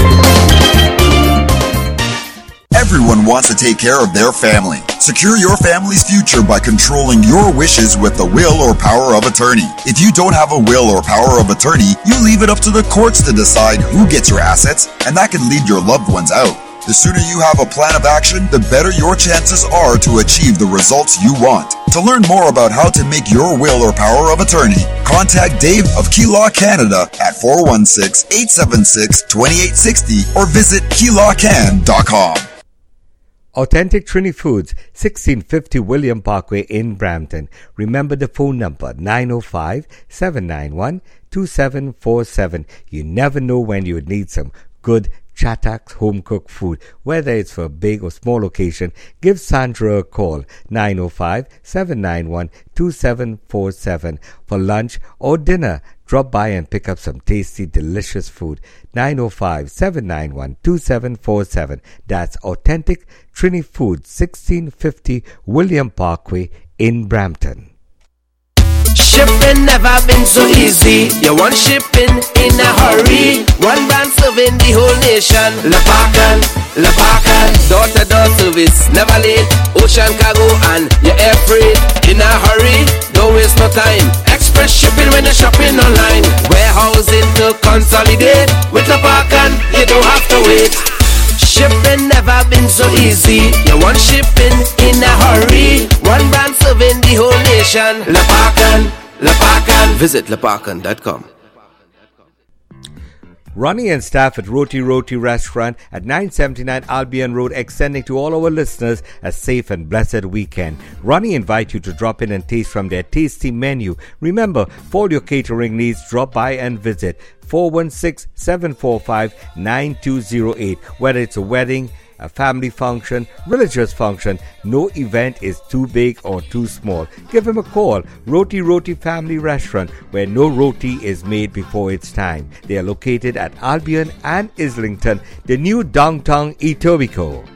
Everyone wants to take care of their family. Secure your family's future by controlling your wishes with the will or power of attorney. If you don't have a will or power of attorney, you leave it up to the courts to decide who gets your assets, and that can lead your loved ones out. The sooner you have a plan of action, the better your chances are to achieve the results you want. To learn more about how to make your will or power of attorney, contact Dave of Key Law Canada at four one six, eight seven six, two eight six zero or visit key law can dot com. Authentic Trini Foods, sixteen fifty William Parkway in Brampton. Remember the phone number, nine oh five, seven nine one, two seven four seven. You never know when you would need some good Chatax home-cooked food. Whether it's for a big or small occasion, give Sandra a call, nine oh five, seven nine one, two seven four seven. For lunch or dinner, drop by and pick up some tasty, delicious food. nine oh five, seven nine one, two seven four seven. That's Authentic Trini Foods, sixteen fifty William Parkway in Brampton. Shipping never been so easy. You want shipping in a hurry. One brand serving the whole nation. Lepacan, Lepacan, door-to-door service, never late. Ocean cargo and your air freight in a hurry. Don't waste no time. Express shipping when you're shopping online. Warehousing to consolidate. With Lepacan, you don't have to wait. Shipping never been so easy. You want shipping in a hurry. One brand serving the whole nation. Lepacan, Lepacan. Visit lepacan dot com. Ronnie and staff at Roti Roti Restaurant at nine seventy-nine Albion Road, extending to all our listeners a safe and blessed weekend. Ronnie invite you to drop in and taste from their tasty menu. Remember, for all your catering needs, drop by and visit four one six, seven four five, nine two zero eight. Whether it's a wedding, a family function, religious function, no event is too big or too small. Give him a call. Roti Roti Family Restaurant, where no roti is made before its time. They are located at Albion and Islington, the new downtown Etobicoke.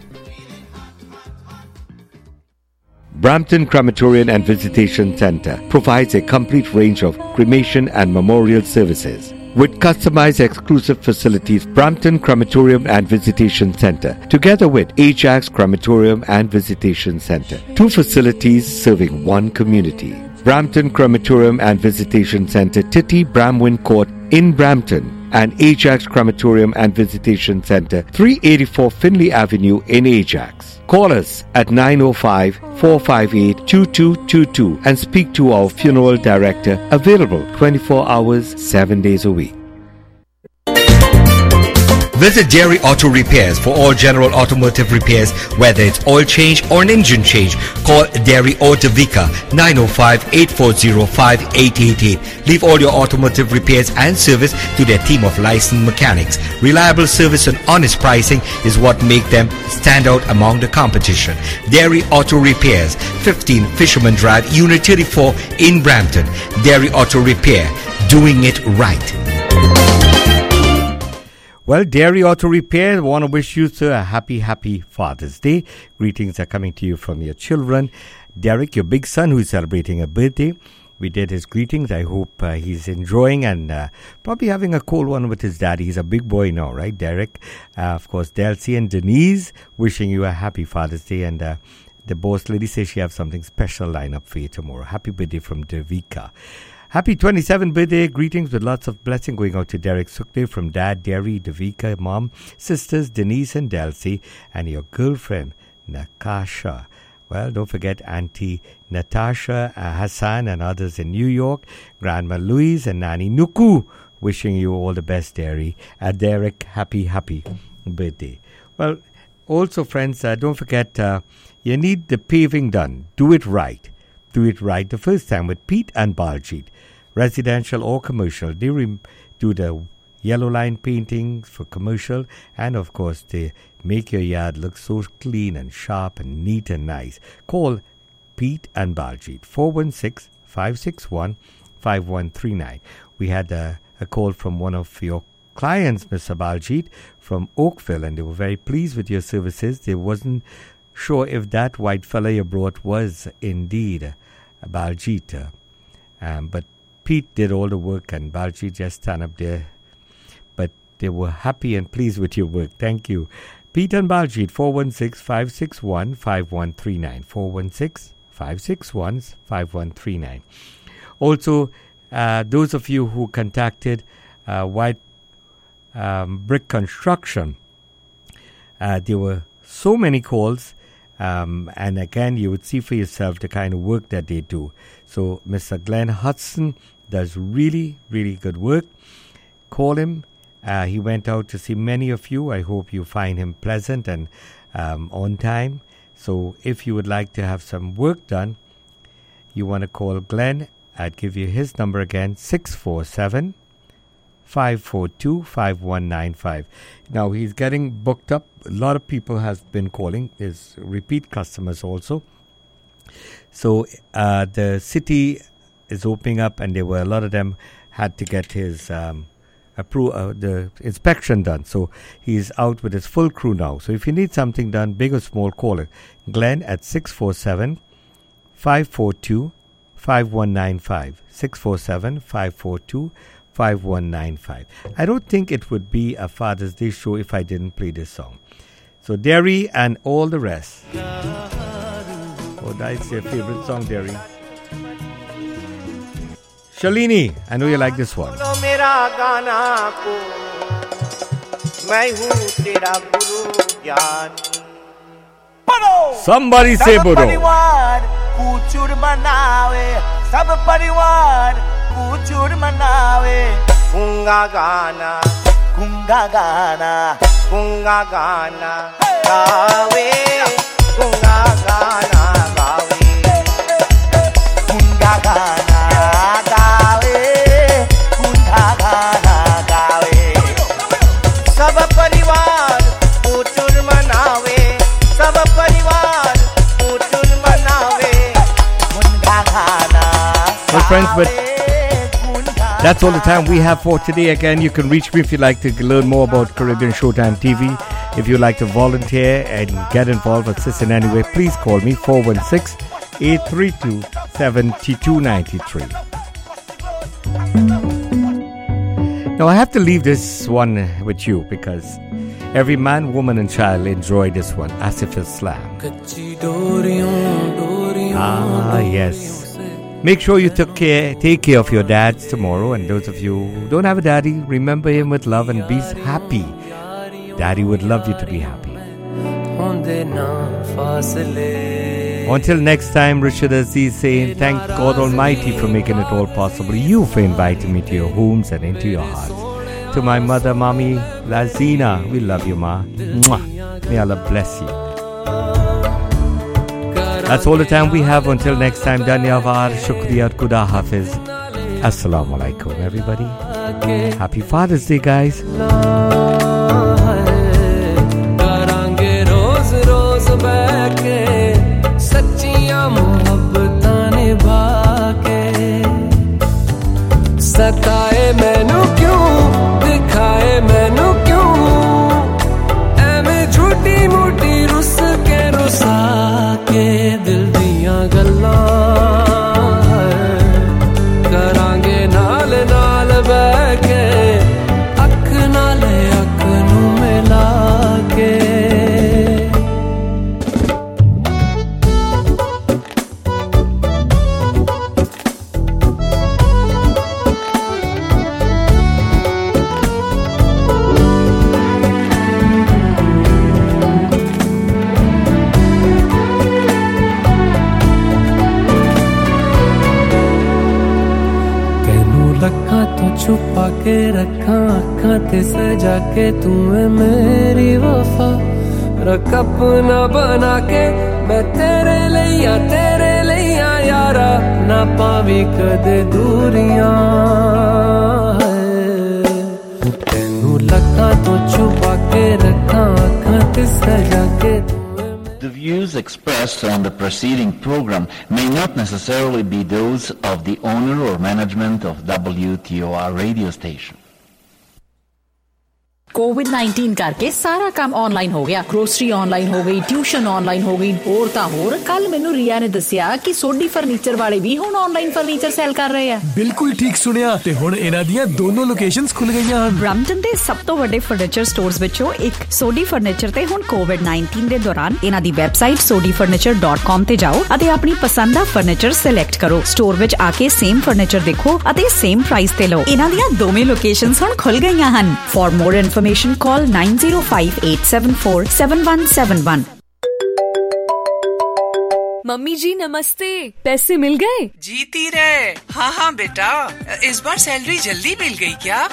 Brampton Crematorium and Visitation Center provides a complete range of cremation and memorial services. With customized exclusive facilities, Brampton Crematorium and Visitation Center, together with Ajax Crematorium and Visitation Center. Two facilities serving one community. Brampton Crematorium and Visitation Center, Titty Bramwin Court in Brampton, and Ajax Crematorium and Visitation Center, three eighty-four Finley Avenue in Ajax. Call us at nine oh five, four five eight, two two two two and speak to our funeral director, available twenty-four hours, seven days a week. Visit Dairy Auto Repairs for all general automotive repairs, whether it's oil change or an engine change. Call Dairy Auto Vika nine oh five, eight four oh, five eight eight eight. Leave all your automotive repairs and service to their team of licensed mechanics. Reliable service and honest pricing is what make them stand out among the competition. Dairy Auto Repairs, fifteen Fisherman Drive, Unit thirty-four in Brampton. Dairy Auto Repair, doing it right. Well, Dairy Auto Repair, I want to wish you sir, a happy, happy Father's Day. Greetings are coming to you from your children. Derek, your big son, who is celebrating a birthday. We did his greetings. I hope uh, he's enjoying and uh, probably having a cold one with his daddy. He's a big boy now, right, Derek? Uh, of course, Delcy and Denise, wishing you a happy Father's Day. And uh, the boss lady says she has something special lined up for you tomorrow. Happy birthday from Devika. Happy twenty-seventh birthday. Greetings with lots of blessing going out to Derek Sukhdev from Dad, Derry, Davika, Mom, sisters Denise and Delcy, and your girlfriend, Nakasha. Well, don't forget Auntie Natasha, uh, Hassan, and others in New York, Grandma Louise and Nanny Nuku. Wishing you all the best, Derry. Uh, Derek, happy, happy birthday. Well, also, friends, uh, don't forget, uh, you need the paving done. Do it right. Do it right the first time with Pete and Baljit. Residential or commercial. They re- do the yellow line painting for commercial. And, of course, they make your yard look so clean and sharp and neat and nice. Call Pete and Baljit. four one six, five six one, five one three nine. We had a, a call from one of your clients, Mister Baljit, from Oakville, and they were very pleased with your services. They wasn't sure if that white fella you brought was indeed a Baljit. Um, but Pete did all the work and Baljit just stand up there. But they were happy and pleased with your work. Thank you. Pete and Baljit, four one six, five six one, five one three nine. four one six, five six one, five one three nine. Also, uh, those of you who contacted uh, White um, Brick Construction, uh, there were so many calls. Um, and again, you would see for yourself the kind of work that they do. So Mister Glenn Hudson does really, really good work. Call him. Uh, he went out to see many of you. I hope you find him pleasant and um, on time. So if you would like to have some work done, you want to call Glenn. I'd give you his number again, six four seven, five four two, five one nine five. Now, he's getting booked up. A lot of people have been calling. There's repeat customers also. So uh, the city is opening up, and there were a lot of them had to get his um, appro- uh, the inspection done. So he's out with his full crew now. So if you need something done, big or small, call it. Glenn at six four seven, five four two, five one nine five. six four seven, five four two, five one nine five. I don't think it would be a Father's Day show if I didn't play this song. So Derry and all the rest. Oh, that's your favorite song, Derry. Shalini, I know you like this one. Somebody say Bodo. सब परिवार पूछुर मनावे गुंगा गाना गुंगा गाना गुंगा गाना गावे गुंगा गाना गावे गुंगा गाना गावे गुंगा गाना गावे सब परिवार पूछुर मनावे सब परिवार पूछुर मनावे गुंगा गाना. Well, friends, but that's all the time we have for today. Again, you can reach me if you'd like to learn more about Caribbean Showtime T V. If you'd like to volunteer and get involved, assist in any way, please call me four one six, eight three two, seven two nine three. Now, I have to leave this one with you because every man, woman and child enjoy this one, Asif Islam. Ah, yes. Make sure you took care, take care of your dads tomorrow. And those of you who don't have a daddy, remember him with love and be happy. Daddy would love you to be happy. Until next time, Rashid Aziz saying, thank God Almighty for making it all possible. You for inviting me to your homes and into your hearts. To my mother, Mommy Lazina, we love you, Ma. Mwah. May Allah bless you. That's all the time we have. Until next time, Dhanyavad, Shukriyat, Kuda Hafiz. Assalamu alaikum, everybody. Happy Father's Day, guys. सताए मैनू क्यों दिखाए मैनू क्यों एवें झूठी मूठी रुस के रुसा के दिल दियां गल्लां करांगे नाल नाल बैठ के अख नाल अख नू मिला के लखा तो छुपा के रखा अखा ते सजा के तू है मेरी वफा रख अपना बना के मैं तेरे लिया तेरे लिया यारा ना पावी कदे दूरियां तेनू लखा तो छुपा के रखा अखा ते सजा के. The views expressed on the preceding program may not necessarily be those of the owner or management of W T O R radio station. Covid nineteen करके सारा काम ऑनलाइन हो गया ग्रोसरी ऑनलाइन हो गई ट्यूशन ऑनलाइन हो गई होर तां होर कल मैनू रिया ने दस्सिया कि सोडी फर्नीचर वाले भी हुण ऑनलाइन फर्नीचर सेल कर रहे हैं बिल्कुल ठीक सुनिया ते हुण इन्हां दियां दोनों लोकेशंस खुल गईयां हन ब्रैम्पटन दे सब तो वड्डे फर्नीचर स्टोर्स विचों एक सोडी फर्नीचर ते हुण कोविड नाइनटीन दे दौरान इन्हां दी website Sodhi furniture dot com ते जाओ अते अपनी पसंद दा फर्नीचर सिलेक्ट करो स्टोर विच आके सेम फर्नीचर देखो अते सेम प्राइस ते लो इन्हां दियां दोवें लोकेशंस हुण खुल गईयां हन for more information call nine zero five eight seven four seven one seven one. Mummy ji नमस्ते पैसे मिल गए जीती रहे हाँ हाँ बेटा इस बार सैलरी जल्दी मिल गई क्या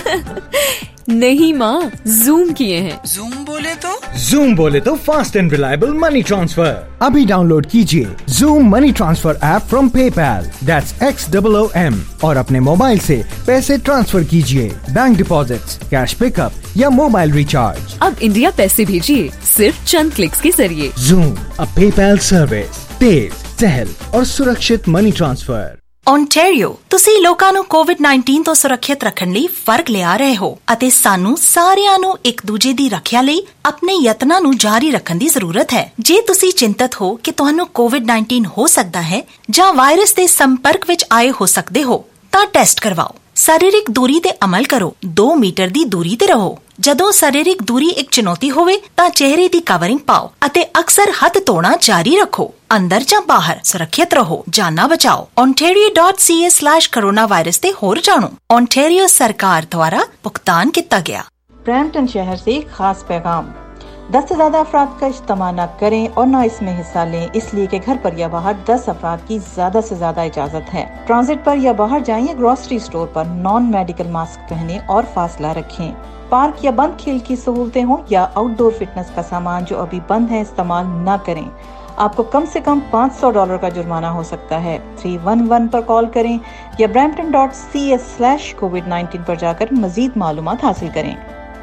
नहीं माँ जूम किए हैं जूम बोले तो जूम बोले तो fast and reliable money transfer अभी डाउनलोड कीजिए Xoom money transfer app from PayPal that's X double O M और अपने मोबाइल से पैसे ट्रांसफर कीजिए बैंक डिपॉजिट्स कैश पिकअप या मोबाइल रिचार्ज अब इंडिया पैसे भेजिए सिर्फ चंद क्लिक्स के जरिए जूम अ पेपैल सर्विस तेज सहल और सुरक्षित मनी ट्रांसफर ओंटारियो ਤੁਸੀਂ ਲੋਕਾਂ ਨੂੰ ਕੋਵਿਡ ਨਾਈਨਟੀਨ ਤੋਂ ਸੁਰੱਖਿਅਤ ਰੱਖਣ ਲਈ ਫਰਕ ਲਿਆ ਰਹੇ ਹੋ ਅਤੇ ਸਾਨੂੰ ਸਾਰਿਆਂ ਨੂੰ ਇੱਕ ਦੂਜੇ ਦੀ ਰੱਖਿਆ ਲਈ ਆਪਣੇ ਯਤਨਾਂ ਨੂੰ ਜਾਰੀ ਰੱਖਣ ਦੀ ਜ਼ਰੂਰਤ ਹੈ ਜੇ ਤੁਸੀਂ ਚਿੰਤਤ ਹੋ ਕਿ ਤੁਹਾਨੂੰ ਕੋਵਿਡ ਨਾਈਨਟੀਨ ਹੋ ਸਕਦਾ ਹੈ ਜਾਂ ਵਾਇਰਸ ਦੇ ਸੰਪਰਕ ਵਿੱਚ ਆਏ ਹੋ ਸਕਦੇ ਹੋ ਤਾਂ ਟੈਸਟ ਕਰਵਾਓ शारीरिक दूरी ते अमल करो दो मीटर दी दूरी ते रहो जदों शारीरिक दूरी एक चुनौती होवे तां चेहरे दी कवरिंग पाओ अते अक्सर हथ धोना जारी रखो अंदर जां बाहर सुरक्षित रहो जाना बचाओ ontario dot c a slash corona virus ते होर जानो ओंटारियो सरकार द्वारा भुगतान किया गया ब्रैम्पटन शहर से खास पैगाम दस से ज्यादा अफराद का इज्तिमा न करें और न इसमें हिस्सा लें इसलिए कि घर पर या बाहर दस अफराद की ज्यादा से ज्यादा इजाजत है ट्रांजिट पर या बाहर जाएं या ग्रोसरी स्टोर पर नॉन मेडिकल मास्क पहने और फासला रखें पार्क या बंद खेल की सहूलतें हों या आउटडोर फिटनेस का सामान जो अभी बंद है इस्तेमाल न करें आपको कम से कम पाँच सौ डॉलर का जुर्माना हो सकता है थ्री वन वन पर कॉल करें या Brampton dot C S slash Covid nineteen पर जाकर मजीद मालूमात हासिल करें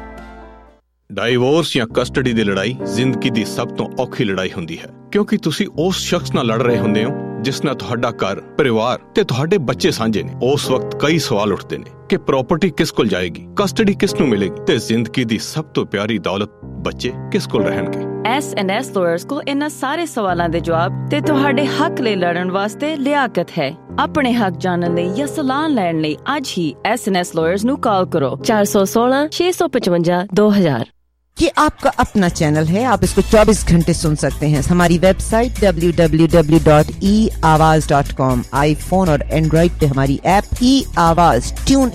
ਡਾਈਵੋਰਸ ਜਾਂ ਕਸਟਡੀ ਦੀ ਲੜਾਈ ਜ਼ਿੰਦਗੀ ਦੀ ਸਭ ਤੋਂ ਔਖੀ ਲੜਾਈ ਹੁੰਦੀ ਹੈ ਕਿਉਂਕਿ ਤੁਸੀਂ ਉਸ ਸ਼ਖਸ ਨਾਲ ਲੜ ਰਹੇ ਹੁੰਦੇ ਹੋ ਜਿਸ ਨਾਲ ਤੁਹਾਡਾ ਘਰ ਪਰਿਵਾਰ ਤੇ ਤੁਹਾਡੇ ਬੱਚੇ ਸਾਂਝੇ ਨੇ ਉਸ ਵਕਤ ਕਈ ਸਵਾਲ ਉੱਠਦੇ ਨੇ ਕਿ ਪ੍ਰਾਪਰਟੀ ਕਿਸ ਕੋਲ ਜਾਏਗੀ ਕਸਟਡੀ ਕਿਸ ਨੂੰ ਮਿਲੇਗੀ ਤੇ ਜ਼ਿੰਦਗੀ ਦੀ ਸਭ ਤੋਂ ਪਿਆਰੀ ਦੌਲਤ ਬੱਚੇ ਕਿਸ ਕੋਲ ਰਹਿਣਗੇ ਐਸ ਐਂਡ ਐਸ ਲਾਇਰਸ ਕੋਲ ਇਹਨਾਂ ਸਾਰੇ ਸਵਾਲਾਂ ਦੇ ਜਵਾਬ ਤੇ ਤੁਹਾਡੇ ਹੱਕ ਲਈ ਲੜਨ ਵਾਸਤੇ ਲਿਆਕਤ ਹੈ अपने हक जानने ਲਈ या सलाह ਲੈਣ ਲਈ आज ही एस एन एस लॉयर्स ਨੂੰ कॉल करो चार सौ सोलह छह सौ पचवंजा दो हजार ये आपका अपना चैनल है आप इसको चौबीस घंटे सुन सकते हैं हमारी website W W W dot e Awaaz dot com iPhone और एंड्रॉइड पे हमारी ऐप ई आवाज ट्यून